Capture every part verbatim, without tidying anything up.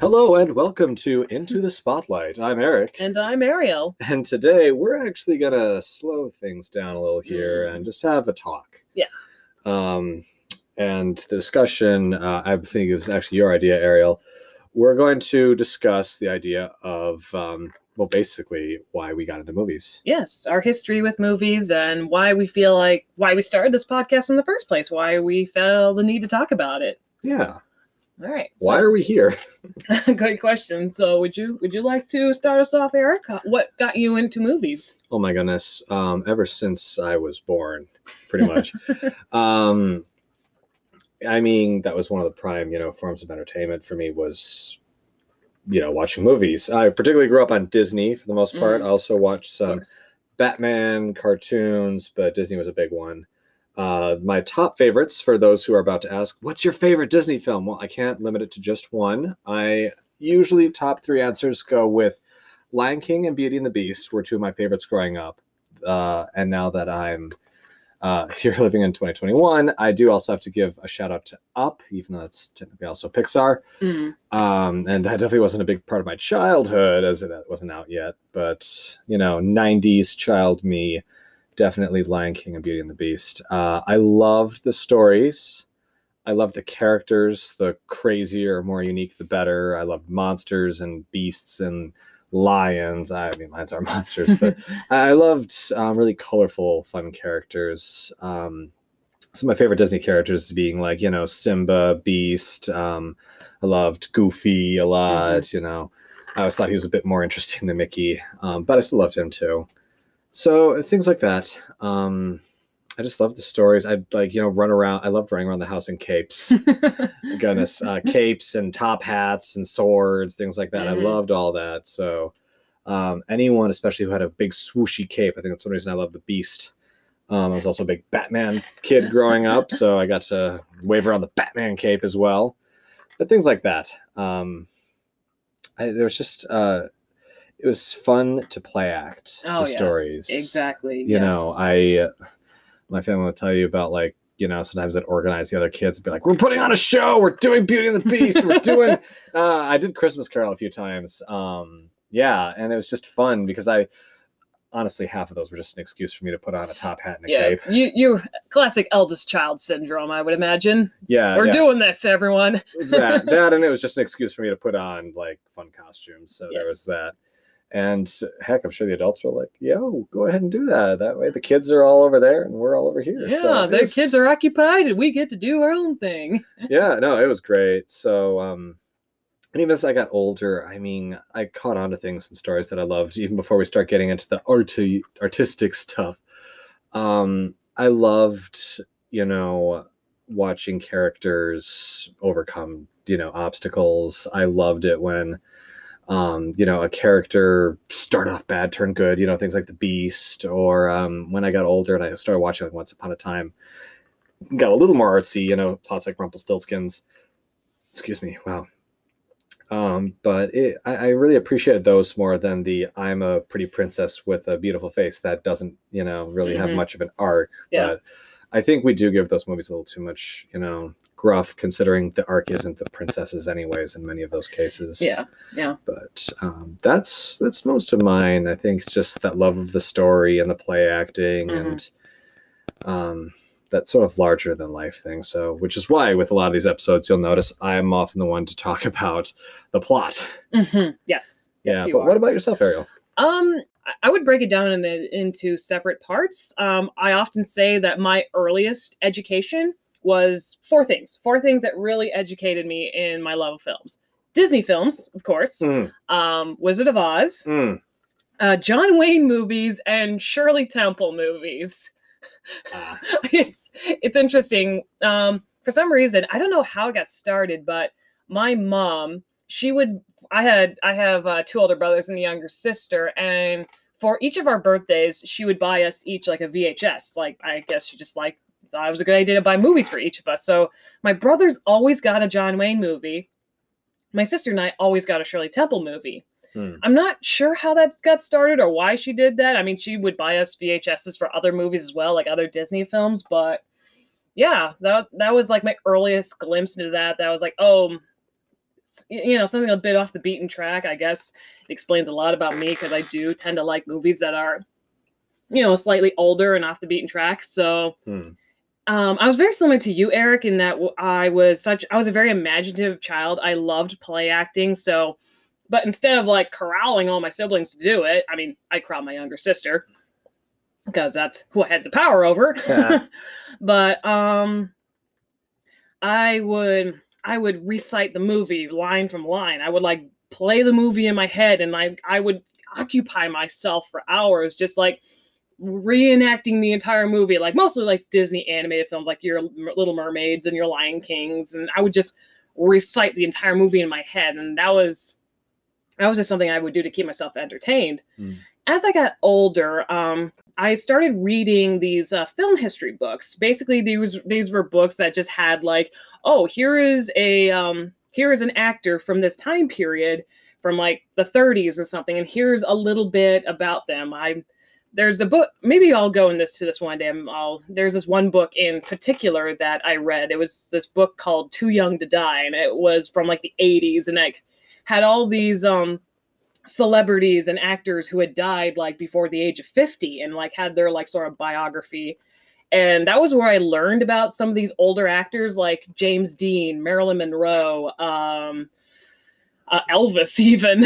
Hello and welcome to Into the Spotlight. I'm Eric. And I'm Ariel. And today we're actually going to slow things down a little here Mm. and just have a talk. Yeah. Um, and the discussion, uh, I think it was actually your idea, Ariel. We're going to discuss the idea of, um, well, basically why we got into movies. Yes, our history with movies and why we feel like, why we started this podcast in the first place, why we felt the need to talk about it. Yeah. All right. Why so, are we here? Good question. So would you would you like to start us off, Eric? What got you into movies? Oh my goodness. Um, ever since I was born, pretty much. um, I mean, that was one of the prime, you know, forms of entertainment for me was, you know, watching movies. I particularly grew up on Disney for the most part. Mm. I also watched some Course. Batman cartoons, but Disney was a big one. Uh, my top favorites, for those who are about to ask, what's your favorite Disney film? Well, I can't limit it to just one. I usually top three answers go with Lion King and Beauty and the Beast were two of my favorites growing up. Uh, and now that I'm uh, here living in twenty twenty-one, I do also have to give a shout out to Up, even though that's technically also Pixar. Mm. Um, and that definitely wasn't a big part of my childhood as it wasn't out yet. But, you know, nineties child me, definitely Lion King and Beauty and the Beast. Uh, I loved the stories. I loved the characters. The crazier, more unique, the better. I loved monsters and beasts and lions. I mean, lions are monsters, but I loved um, really colorful, fun characters. Um, some of my favorite Disney characters being like, you know, Simba, Beast. Um, I loved Goofy a lot. Mm-hmm. You know, I always thought he was a bit more interesting than Mickey, um, but I still loved him too. So things like that. Um, I just love the stories. I'd like, you know, run around. I loved running around the house in capes. Goodness, uh, capes and top hats and swords, things like that. Mm-hmm. I loved all that. So um, anyone, especially who had a big swooshy cape, I think that's one reason I love the Beast. Um, I was also a big Batman kid growing up, so I got to wave around the Batman cape as well. But things like that. Um, I, there was just... Uh, it was fun to play act oh, the yes, stories. Exactly. You yes. know, I, uh, my family will tell you about like, you know, sometimes I'd organize the other kids and be like, we're putting on a show. We're doing Beauty and the Beast. We're doing, uh, I did Christmas Carol a few times. Um, yeah. And it was just fun because I, honestly, half of those were just an excuse for me to put on a top hat and a yeah, cape. You, you classic eldest child syndrome, I would imagine. Yeah. We're yeah. doing this, everyone. that, that, and it was just an excuse for me to put on like fun costumes. So yes. there was that. And heck, I'm sure the adults were like, yo, go ahead and do that. That way the kids are all over there and we're all over here. Yeah, so their was... kids are occupied and we get to do our own thing. yeah, no, it was great. So, um, and even as I got older, I mean, I caught on to things and stories that I loved even before we start getting into the arti- artistic stuff. Um, I loved, you know, watching characters overcome, you know, obstacles. I loved it when... Um, you know, a character start off bad, turn good, you know, things like the Beast, or um, when I got older and I started watching like Once Upon a Time, got a little more artsy, you know, plots like Rumpelstiltskins. Excuse me, wow. Um, but it, I, I really appreciated those more than the I'm a pretty princess with a beautiful face that doesn't, you know, really mm-hmm. have much of an arc. Yeah. But I think we do give those movies a little too much, you know, gruff, considering the arc isn't the princesses anyways in many of those cases. Yeah, yeah. But um, that's that's most of mine. I think just that love of the story and the play acting mm-hmm. and um, that sort of larger than life thing. So, which is why with a lot of these episodes, you'll notice I'm often the one to talk about the plot. Mm-hmm. Yes. Yeah. Yes, you but are. What about yourself, Ariel? Um. I would break it down in the, into separate parts. Um, I often say that my earliest education was four things. Four things that really educated me in my love of films. Disney films, of course. Mm. Um, Wizard of Oz. Mm. Uh, John Wayne movies. And Shirley Temple movies. Ah. it's, it's interesting. Um, for some reason, I don't know how it got started, but my mom... She would, I had, I have uh, two older brothers and a younger sister, and for each of our birthdays, she would buy us each like a V H S. Like, I guess she just like thought it was a good idea to buy movies for each of us. So my brothers always got a John Wayne movie. My sister and I always got a Shirley Temple movie. Hmm. I'm not sure how that got started or why she did that. I mean, she would buy us V H Ss for other movies as well, like other Disney films. But yeah, that that was like my earliest glimpse into that. That was like, oh, you know, something a bit off the beaten track. I guess it explains a lot about me because I do tend to like movies that are, you know, slightly older and off the beaten track. So Hmm. um, I was very similar to you, Eric, in that I was such I was a very imaginative child. I loved play acting. So, but instead of like corralling all my siblings to do it, I mean, I corralled my younger sister because that's who I had the power over. But um, I would I would recite the movie line from line. I would like play the movie in my head, and I I would occupy myself for hours just like reenacting the entire movie, like mostly like Disney animated films, like your Little Mermaids and your Lion Kings, and I would just recite the entire movie in my head, and that was that was just something I would do to keep myself entertained. Mm. As I got older, um, I started reading these uh, film history books. Basically, these these were books that just had like, oh, here is a um, here is an actor from this time period, from like the thirties or something, and here's a little bit about them. I there's a book. Maybe I'll go in this to this one day. I'll, there's this one book in particular that I read. It was this book called Too Young to Die, and it was from like the eighties, and like had all these um celebrities and actors who had died like before the age of fifty, and like had their like sort of biography. And that was where I learned about some of these older actors like James Dean, Marilyn Monroe, um uh, Elvis even,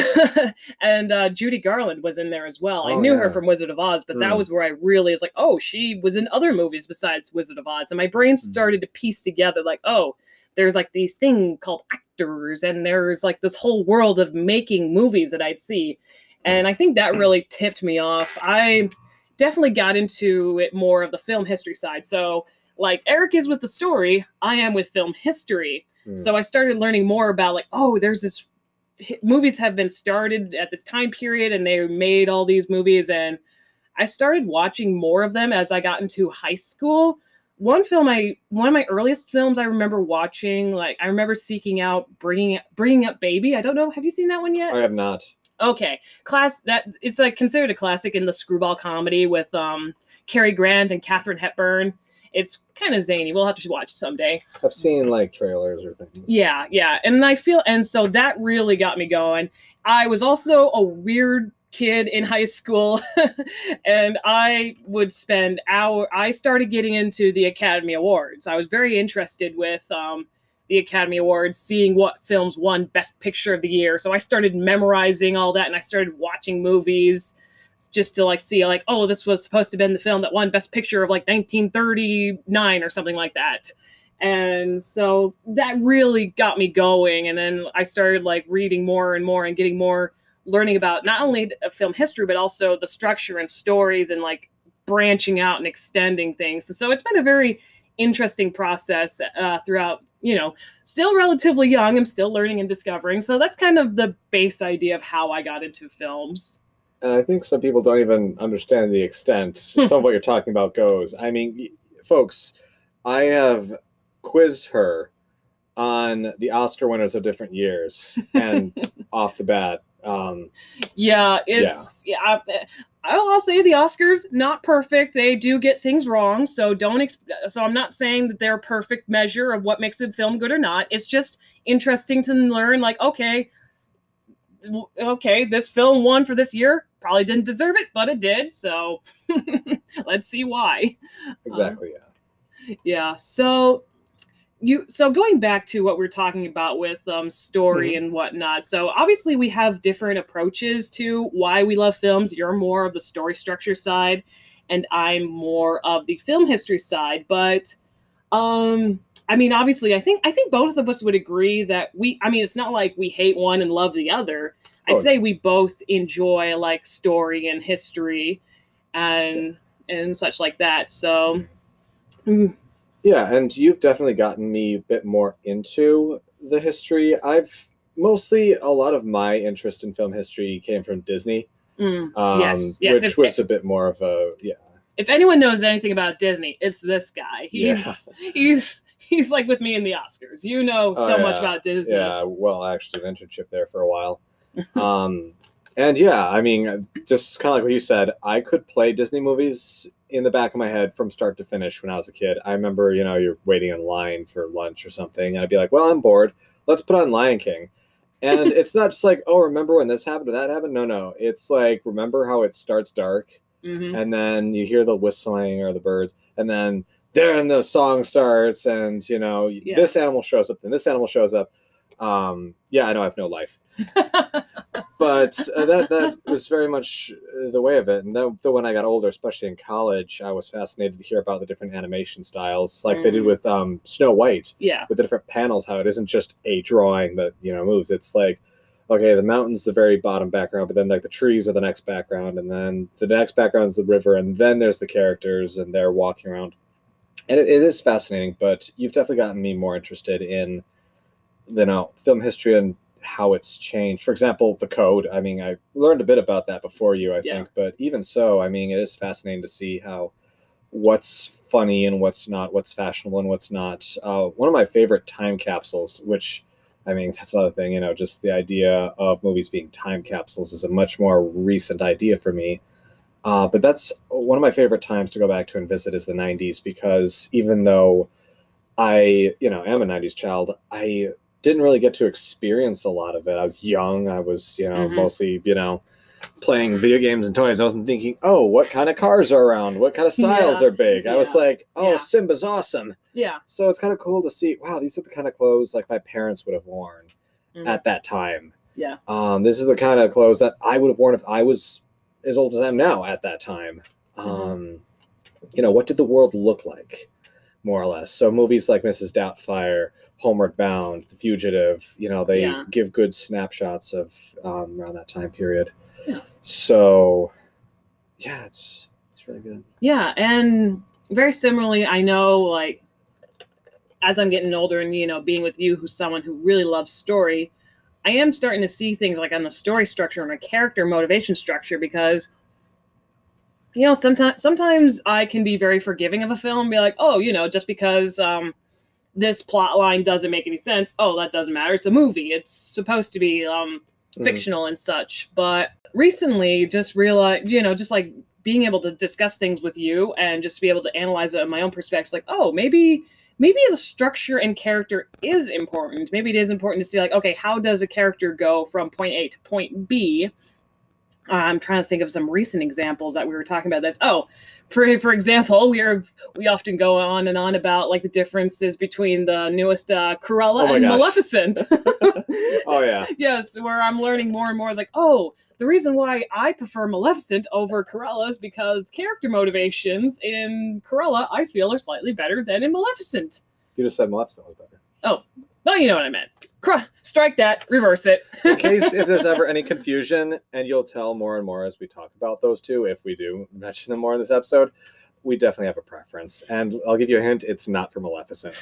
and uh, Judy Garland was in there as well. Oh, I knew yeah. her from Wizard of Oz, but Mm. that was where I really was like, oh, she was in other movies besides Wizard of Oz. And my brain started to piece together like, oh, there's like these thing called actors, and there's like this whole world of making movies that I'd see. And I think that really tipped me off. I definitely got into it more of the film history side. So like Eric is with the story, I am with film history. Mm. So I started learning more about like, oh, there's this movies have been started at this time period, and they made all these movies, and I started watching more of them as I got into high school. One film I one of my earliest films I remember watching, like I remember seeking out bringing bringing up Baby. I don't know, have you seen that one yet? I have not. Okay, class that it's like considered a classic in the screwball comedy with um Cary Grant and Katharine Hepburn. It's kind of zany. We'll have to watch it someday. I've seen like trailers or things. Yeah, yeah. And I feel, and so that really got me going. I was also a weird kid in high school, and I would spend hour. I started getting into the Academy Awards. I was very interested with um, the Academy Awards, seeing what films won Best Picture of the Year. So I started memorizing all that, and I started watching movies just to like see like, oh, this was supposed to have been the film that won Best Picture of like nineteen thirty-nine or something like that. And so that really got me going. And then I started like reading more and more and getting more, learning about not only film history, but also the structure and stories, and like branching out and extending things. So, so it's been a very interesting process uh, throughout, you know, still relatively young. I'm still learning and discovering. So that's kind of the base idea of how I got into films. And I think some people don't even understand the extent some of what you're talking about goes. I mean, folks, I have quizzed her on the Oscar winners of different years, and off the bat. Um, yeah, it's yeah. yeah I, I'll say the Oscars not perfect. They do get things wrong. So don't. Exp- so I'm not saying that they're a perfect measure of what makes a film good or not. It's just interesting to learn. Like, okay, okay, this film won for this year. Probably didn't deserve it, but it did. So let's see why. Exactly. Um, yeah. Yeah. So. You, so going back to what we're talking about with um, story Mm-hmm. and whatnot. So obviously we have different approaches to why we love films. You're more of the story structure side, and I'm more of the film history side. But um, I mean, obviously, I think I think both of us would agree that we. I mean, it's not like we hate one and love the other. I'd Oh, say no. we both enjoy like story and history, and and such like that. So. mm, Yeah, and you've definitely gotten me a bit more into the history. I've mostly, a lot of my interest in film history came from Disney, mm, um, yes, yes. which If- was a bit more of a, yeah. If anyone knows anything about Disney, it's this guy. He's Yeah. he's he's like with me in the Oscars. You know Oh, so much yeah. about Disney. Yeah, well, I actually did an internship there for a while. um, and yeah, I mean, just kind of like what you said, I could play Disney movies in the back of my head from start to finish when I was a kid. I remember, you know, you're waiting in line for lunch or something, and I'd be like, well, I'm bored. Let's put on Lion King. And it's not just like, oh, remember when this happened or that happened? No, no. It's like, remember how it starts dark, Mm-hmm. and then you hear the whistling or the birds, and then then the song starts, and you know Yeah. this animal shows up, then this animal shows up. Um, yeah, I know I have no life, but uh, that that was very much the way of it. And then, then when I got older, especially in college, I was fascinated to hear about the different animation styles, like they did Mm. with um, Snow White, Yeah. with the different panels. How it isn't just a drawing that you know moves. It's like, okay, the mountain's the very bottom background, but then like the trees are the next background, and then the next background is the river, and then there's the characters, and they're walking around. And it, it is fascinating, but you've definitely gotten me more interested in, you know, film history and how it's changed. For example, the code. I mean, I learned a bit about that before you, I Yeah. think, but even so, I mean, it is fascinating to see how what's funny and what's not, what's fashionable and what's not. Uh, one of my favorite time capsules, which, I mean, that's another thing, you know, just the idea of movies being time capsules is a much more recent idea for me. Uh, but that's one of my favorite times to go back to and visit is the nineties, because even though I, you know, am a nineties child, I didn't really get to experience a lot of it. I was young. I was, you know, Mhm. mostly, you know, playing video games and toys. I wasn't thinking, oh, what kind of cars are around? What kind of styles Yeah. are big? I was Yeah. like, oh, Yeah. Simba's awesome. Yeah. So it's kind of cool to see, wow, these are the kind of clothes like my parents would have worn Mhm. at that time. Yeah. Um, this is the kind of clothes that I would have worn if I was as old as I am now at that time. Mhm. Um, you know, what did the world look like, more or less? So movies like Missus Doubtfire, Homeward Bound, The Fugitive, you know, they Yeah. give good snapshots of um, around that time period. Yeah. So, yeah, it's it's really good. Yeah, and very similarly, I know, like, as I'm getting older and, you know, being with you, who's someone who really loves story, I am starting to see things like on the story structure and a character motivation structure, because, you know, sometimes sometimes I can be very forgiving of a film, be like, oh, you know, just because um, this plot line doesn't make any sense, oh, that doesn't matter. It's a movie. It's supposed to be um, Mhm. fictional and such. But recently, just realized, you know, just like being able to discuss things with you and just to be able to analyze it in my own perspective, like, oh, maybe maybe the structure and character is important. Maybe it is important to see, like, okay, how does a character go from point A to point B? I'm trying to think of some recent examples that we were talking about this. Oh, for for example, we are we often go on and on about like the differences between the newest uh, Cruella Oh my and gosh. Maleficent. Oh, yeah. Yes, where I'm learning more and more is like, oh, the reason why I prefer Maleficent over Cruella is because character motivations in Cruella I feel are slightly better than in Maleficent. You just said Maleficent was better. Oh, well, you know what I meant. Cru- strike that, reverse it. In case if there's ever any confusion, and you'll tell more and more as we talk about those two, if we do mention them more in this episode, we definitely have a preference. And I'll give you a hint, it's not for Maleficent.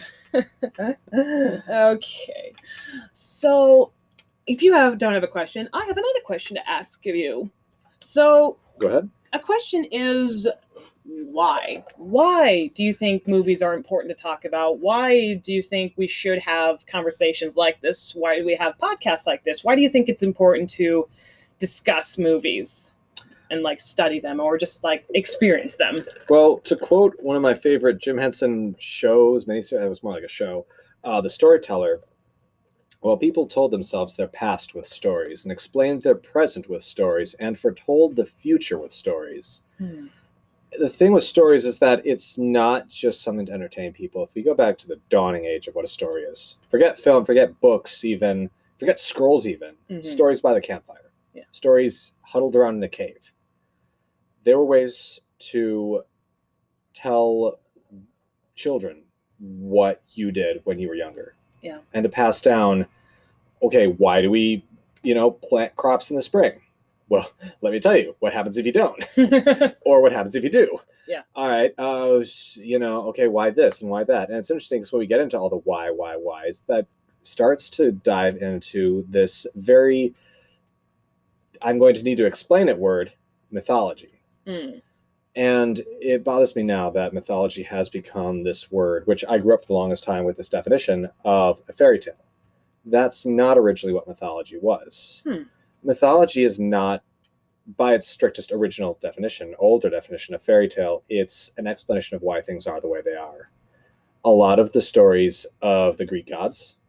Okay. So, if you have don't have a question, I have another question to ask of you. So, Go ahead. a question is why? Why do you think movies are important to talk about? Why do you think we should have conversations like this? Why do we have podcasts like this? Why do you think it's important to discuss movies and like study them or just like experience them? Well, to quote one of my favorite Jim Henson shows, miniseries, it was more like a show, uh, The Storyteller. Well, people told themselves their past with stories and explained their present with stories and foretold the future with stories. Hmm. The thing with stories is that it's not just something to entertain people. If we go back to the dawning age of what a story is, forget film, forget books, even forget scrolls, even Mhm. stories by the campfire, Yeah. stories huddled around in a cave. There were ways to tell children what you did when you were younger, Yeah. and to pass down. Okay, why do we, you know, plant crops in the spring? Well, let me tell you, what happens if you don't? Or what happens if you do? Yeah. All right, uh, you know, okay, why this and why that? And it's interesting because when we get into all the why, why, whys, that starts to dive into this very, I'm going to need to explain it word, mythology. Mm. And it bothers me now that mythology has become this word, which I grew up for the longest time with this definition of a fairy tale. That's not originally what mythology was. Hmm. Mythology is not, by its strictest original definition, older definition of fairy tale, it's an explanation of why things are the way they are. A lot of the stories of the Greek gods,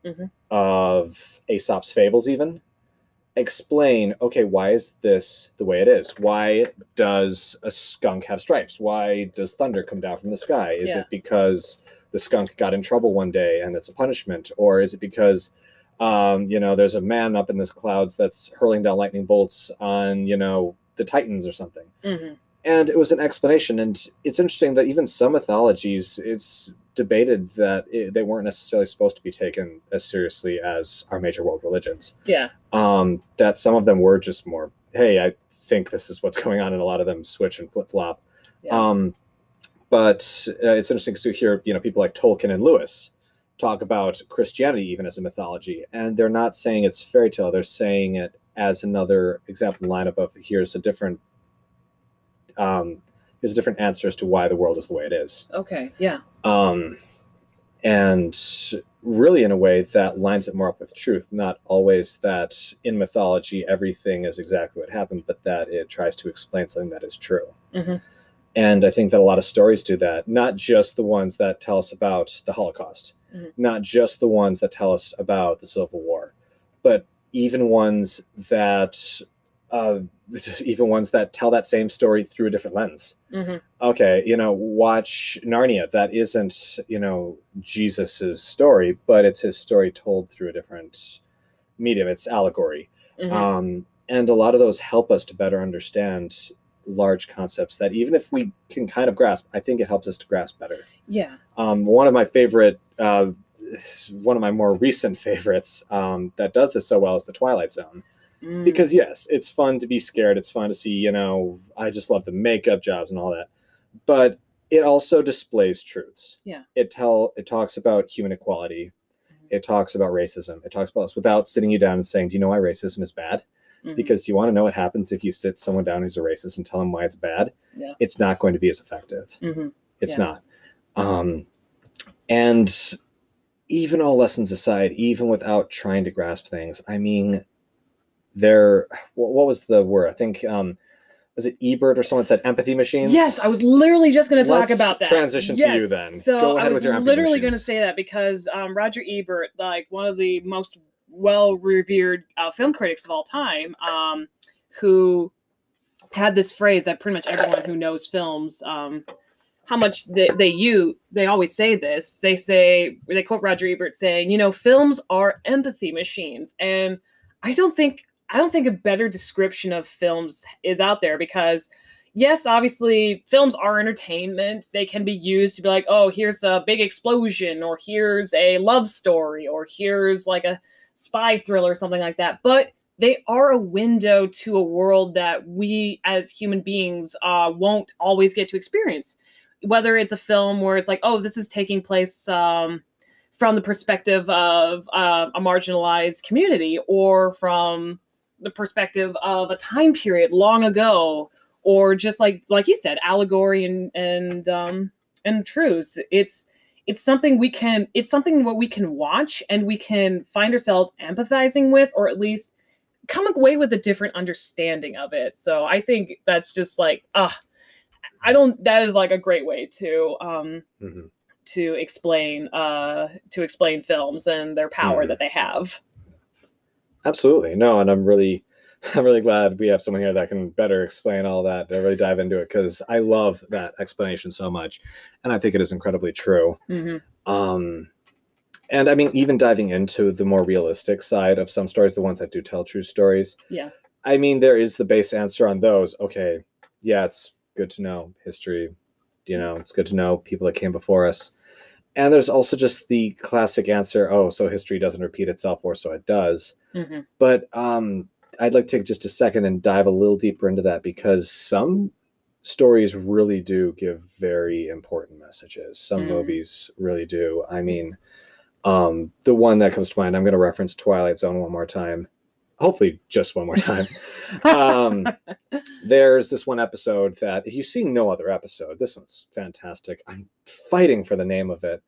Mhm. of Aesop's fables, even explain, okay, why is this the way it is? Why does a skunk have stripes? Why does thunder come down from the sky? Is Yeah. it because the skunk got in trouble one day and it's a punishment? Or is it because, um, you know, there's a man up in the clouds that's hurling down lightning bolts on, you know, the Titans or something? Mhm. And it was an explanation. And it's interesting that even some mythologies, it's debated that it, they weren't necessarily supposed to be taken as seriously as our major world religions. Yeah. Um, that some of them were just more, hey, I think this is what's going on, and a lot of them switch and flip flop. Yeah. Um, but uh, it's interesting to hear, you know, people like Tolkien and Lewis talk about Christianity even as a mythology, and they're not saying it's fairy tale. They're saying it as another example lineup of here's a different, um, here's a different answer as to why the world is the way it is. Okay. Yeah. Um, and really in a way that lines it more up with truth, not always that in mythology everything is exactly what happened, but that it tries to explain something that is true. Mm-hmm. And I think that a lot of stories do that, not just the ones that tell us about the Holocaust, mm-hmm. not just the ones that tell us about the Civil War, but even ones that uh, even ones that tell that same story through a different lens. Mm-hmm. Okay, you know, watch Narnia. That isn't, you know, Jesus's story, but it's his story told through a different medium. It's allegory. Mm-hmm. Um, and a lot of those help us to better understand large concepts that even if we can kind of grasp, I think it helps us to grasp better. Yeah. Um, one of my favorite, uh, one of my more recent favorites um, that does this so well is The Twilight Zone. Mm. Because yes, it's fun to be scared. It's fun to see, you know, I just love the makeup jobs and all that. But it also displays truths. Yeah. It tell it talks about human equality. Mm-hmm. It talks about racism. It talks about us without sitting you down and saying, do you know why racism is bad? Mm-hmm. Because do you want to know what happens if you sit someone down who's a racist and tell them why it's bad? Yeah. It's not going to be as effective. Mm-hmm. It's yeah. not. Um, and even all lessons aside, even without trying to grasp things, I mean, there, what was the word? I think, um, was it Ebert or someone said empathy machines? Yes, I was literally just going to talk Let's about that. Transition yes. to you then. So Go ahead I was with your empathy literally going to machines. say that because um, Roger Ebert, like one of the most well-revered uh, film critics of all time, um, who had this phrase that pretty much everyone who knows films, um, how much they, they use, they always say this. They say, they quote Roger Ebert saying, you know, films are empathy machines. And I don't think, I don't think a better description of films is out there because yes, obviously films are entertainment. They can be used to be like, oh, here's a big explosion, or here's a love story, or here's like a spy thriller or something like that. But they are a window to a world that we as human beings uh, won't always get to experience. Whether it's a film where it's like, oh, this is taking place um, from the perspective of uh, a marginalized community, or from the perspective of a time period long ago, or just like like you said, allegory and and um, and truths. It's it's something we can it's something what we can watch and we can find ourselves empathizing with, or at least come away with a different understanding of it. So I think that's just like ah. Uh, I don't. That is like a great way to um, mm-hmm. to explain uh, to explain films and their power mm-hmm. that they have. Absolutely, no, and I'm really, I'm really glad we have someone here that can better explain all that. To really dive into it because I love that explanation so much, and I think it is incredibly true. Mm-hmm. Um, and I mean, even diving into the more realistic side of some stories, the ones that do tell true stories. Yeah. I mean, there is the base answer on those. Okay, yeah, it's good to know history, you know, it's good to know people that came before us. And there's also just the classic answer, oh, so history doesn't repeat itself, or so it does. Mm-hmm. But um, I'd like to take just a second and dive a little deeper into that, because some stories really do give very important messages. Some mm. movies really do. I mean, um, the one that comes to mind, I'm going to reference Twilight Zone one more time. Hopefully just one more time. um, there's this one episode that if you've seen no other episode, this one's fantastic. I'm fighting for the name of it,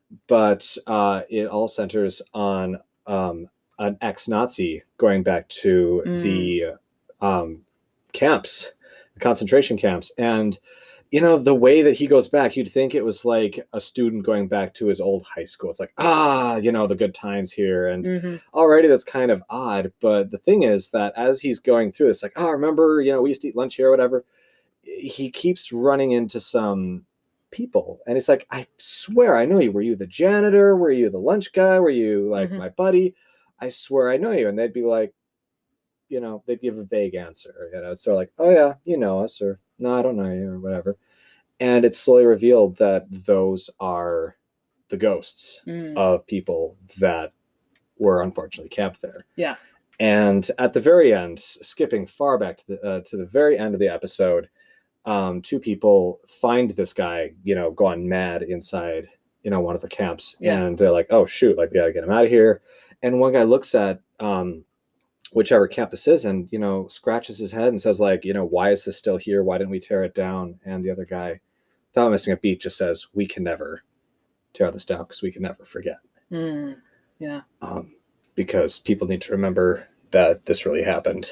but uh, it all centers on um, an ex-Nazi going back to mm. the um, camps, concentration camps. And you know, the way that he goes back, you'd think it was like a student going back to his old high school. It's like, ah, you know, the good times here. And Mm-hmm. already that's kind of odd. But the thing is that as he's going through this, like, oh, remember, you know, we used to eat lunch here or whatever. He keeps running into some people. And it's like, I swear I know you. Were you the janitor? Were you the lunch guy? Were you like Mm-hmm. my buddy? I swear I know you. And they'd be like, you know, they'd give a vague answer. You know, so like, oh yeah, you know us, or no, I don't know you, or whatever. And it's slowly revealed that those are the ghosts Mm. of people that were unfortunately camped there. Yeah. And at the very end, skipping far back to the uh, to the very end of the episode, um, two people find this guy, you know, gone mad inside, you know, one of the camps, Yeah. and they're like, "Oh shoot, like we gotta get him out of here." And one guy looks at um, whichever camp this is, and you know, scratches his head and says, "Like, you know, why is this still here? Why didn't we tear it down?" And the other guy, without missing a beat, just says, "We can never tear this down because we can never forget." Mm. Yeah. Um, because people need to remember that this really happened.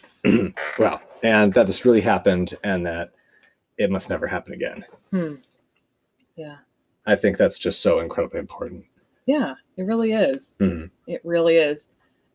Wow. And that this really happened and that it must never happen again. Hmm. Yeah. I think that's just so incredibly important. Yeah, it really is. Mhm. It really is.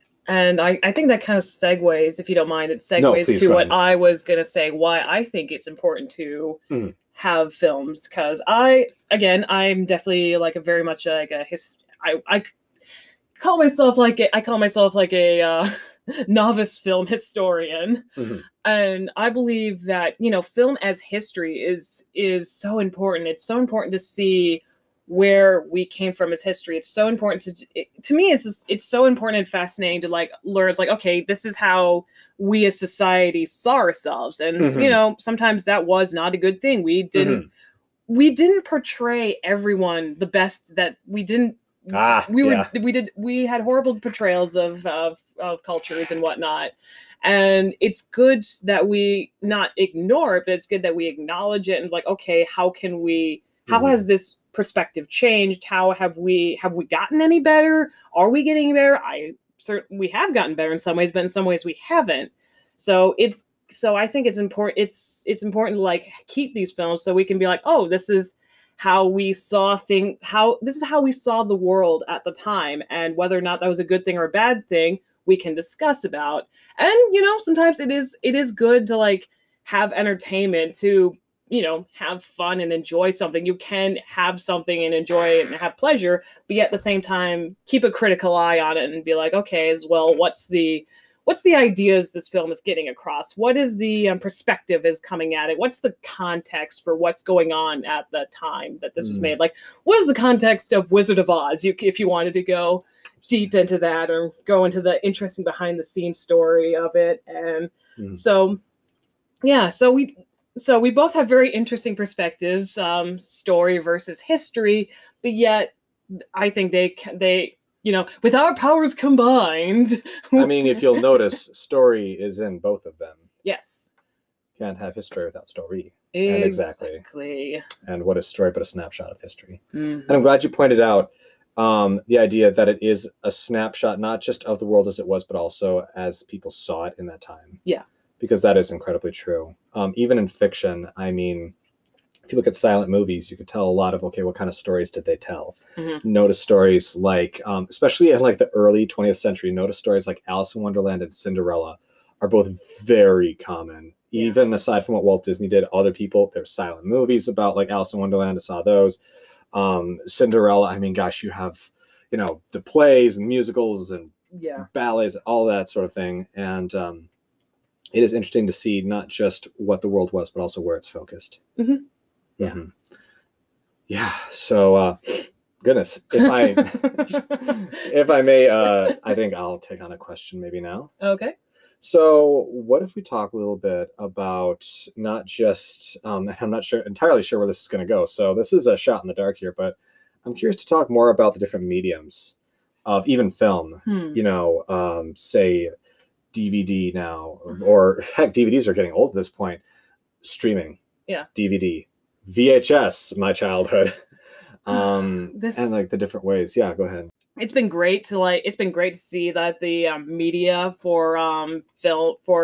And I, I think that kind of segues, if you don't mind, it segues No, please, to go what ahead. I was going to say, why I think it's important to Mhm. have films. Because I, again, I'm definitely like a very much like a his. I, I call myself like a, I call myself like a uh, novice film historian. Mhm. And I believe that, you know, film as history is is so important. It's so important to see where we came from as history. It's so important to it, to me. It's just, it's so important and fascinating to like learn. It's like, okay, this is how we as society saw ourselves, and Mhm. you know, sometimes that was not a good thing. We didn't Mhm. we didn't portray everyone the best that we didn't. Ah, we were yeah. we did we had horrible portrayals of of of cultures and whatnot. And it's good that we not ignore it, but it's good that we acknowledge it and like, okay, how can we, how Mhm. has this perspective changed? How have we, have we gotten any better? Are we getting better? I certainly, we have gotten better in some ways, but in some ways we haven't. So it's, so I think it's important, it's, it's important to like keep these films so we can be like, oh, this is how we saw thing, how, this is how we saw the world at the time. And whether or not that was a good thing or a bad thing, we can discuss about. And you know, sometimes it is it is good to like have entertainment, to you know, have fun and enjoy something. You can have something and enjoy it and have pleasure, but yet at the same time keep a critical eye on it and be like, okay, as well, what's the what's the ideas this film is getting across? What is the um, perspective is coming at it? What's the context for what's going on at the time that this was Mm. made? Like, what is the context of Wizard of Oz? You, if you wanted to go deep into that or go into the interesting behind the scenes story of it. And Mhm. so, yeah, so we, so we both have very interesting perspectives, um, story versus history, but yet I think they, they, you know, with our powers combined. I mean, if you'll notice, story is in both of them. Yes. Can't have history without story. Exactly. And exactly. And what is story but a snapshot of history? Mm-hmm. And I'm glad you pointed out um, the idea that it is a snapshot, not just of the world as it was, but also as people saw it in that time. Yeah. Because that is incredibly true. Um, even in fiction, I mean, if you look at silent movies, you could tell a lot of, okay, what kind of stories did they tell? Mm-hmm. Notice stories like, um, especially in like the early twentieth century, notice stories like Alice in Wonderland and Cinderella are both very common. Yeah. Even aside from what Walt Disney did, other people, there's silent movies about like Alice in Wonderland. I saw those. Um, Cinderella, I mean, gosh, you have, you know, the plays and musicals and yeah. ballets, all that sort of thing. And um, it is interesting to see not just what the world was, but also where it's focused. Mm-hmm. Yeah. Mm-hmm. Yeah. So, uh, goodness, if I, if I may, uh, I think I'll take on a question maybe now. Okay. So what if we talk a little bit about not just, um, I'm not sure entirely sure where this is going to go. So this is a shot in the dark here, but I'm curious to talk more about the different mediums of even film, Hmm. you know, um, say D V D now, or heck, D V Ds are getting old at this point, streaming, Yeah. D V D, V H S, my childhood, um, This- and like the different ways. Yeah, go ahead. It's been great to like. It's been great to see that the um, media for um film for it,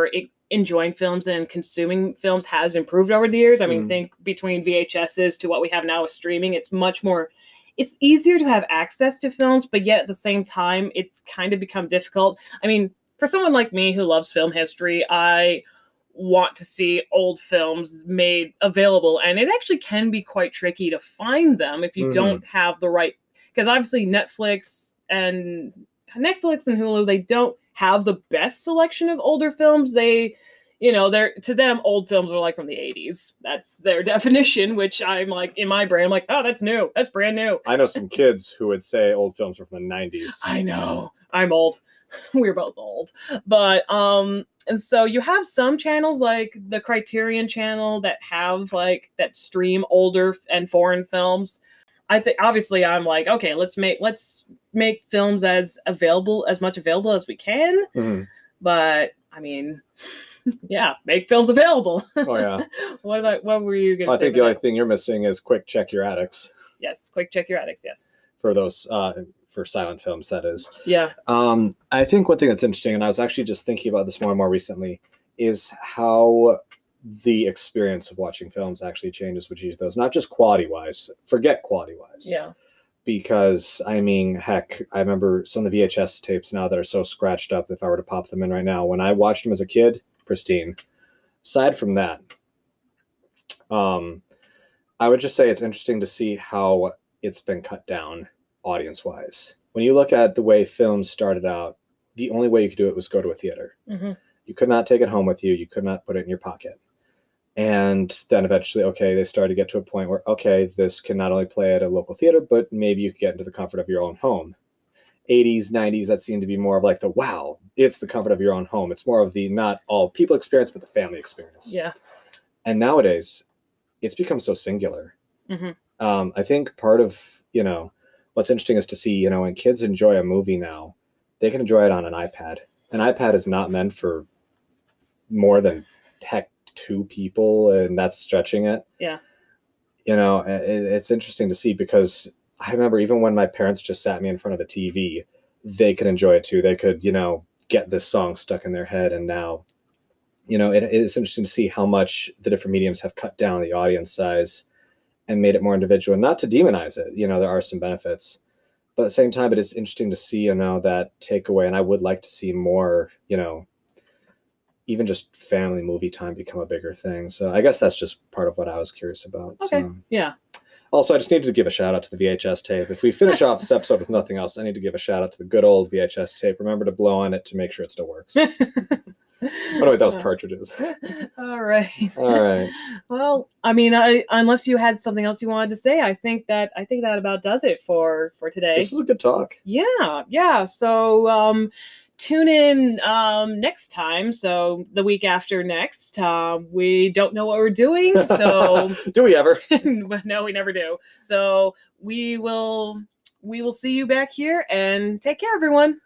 enjoying films and consuming films has improved over the years. I mean, Mm. think between V H S's to what we have now with streaming, it's much more, it's easier to have access to films, but yet at the same time, it's kind of become difficult. I mean, for someone like me who loves film history, I want to see old films made available, and it actually can be quite tricky to find them if you Mhm. don't have the right, because obviously Netflix and Netflix and Hulu, they don't have the best selection of older films. They, you know, they're, to them, old films are like from the eighties. That's their definition, which I'm like, in my brain, I'm like, oh, that's new. That's brand new. I know some kids who would say old films were from the nineties. I know. I'm old. We're both old. But, um, and so you have some channels like the Criterion channel that have like, that stream older and foreign films. I think obviously I'm like, okay, let's make let's make films as available as much available as we can. Mhm. But I mean, yeah, make films available. Oh yeah. What about what were you gonna Well, I say? think the about only that? thing you're missing is quick check your attics Yes, quick check your attics. Yes. for those uh, for silent films. That is. Yeah. Um, I think one thing that's interesting, and I was actually just thinking about this more and more recently, is how the experience of watching films actually changes with each of those. Not just quality wise. Forget quality wise. Yeah. Because I mean, heck, I remember some of the V H S tapes now that are so scratched up. If I were to pop them in right now, when I watched them as a kid, pristine. Aside from that, um, I would just say it's interesting to see how it's been cut down audience-wise. When you look at the way films started out, the only way you could do it was go to a theater. Mm-hmm. You could not take it home with you. You could not put it in your pocket. And then eventually, okay, they started to get to a point where, okay, this can not only play at a local theater, but maybe you could get into the comfort of your own home. eighties, nineties, that seemed to be more of like the, wow, it's the comfort of your own home. It's more of the not all people experience, but the family experience. Yeah. And nowadays, it's become so singular. Mm-hmm. Um, I think part of, you know, what's interesting is to see, you know, when kids enjoy a movie now, they can enjoy it on an iPad. An iPad is not meant for more than, heck, two people, and that's stretching it. Yeah. You know, it, it's interesting to see, because I remember even when my parents just sat me in front of a T V, they could enjoy it too. They could, you know, get this song stuck in their head. And now, you know, it, it's interesting to see how much the different mediums have cut down the audience size and made it more individual. Not to demonize it, you know, there are some benefits, but at the same time, it is interesting to see, you know, that takeaway. And I would like to see more, you know, even just family movie time become a bigger thing. So I guess that's just part of what I was curious about. Okay. So. Yeah. Also, I just needed to give a shout out to the V H S tape. If we finish off this episode with nothing else, I need to give a shout out to the good old V H S tape. Remember to blow on it to make sure it still works. Oh, no, wait, that was cartridges. All right. All right. Well, I mean, I, unless you had something else you wanted to say, I think that I think that about does it for for today. This was a good talk. Yeah, yeah. So um, tune in um, next time. So the week after next, uh, we don't know what we're doing. So do we ever? no, we never do. So we will we will see you back here, and take care, everyone.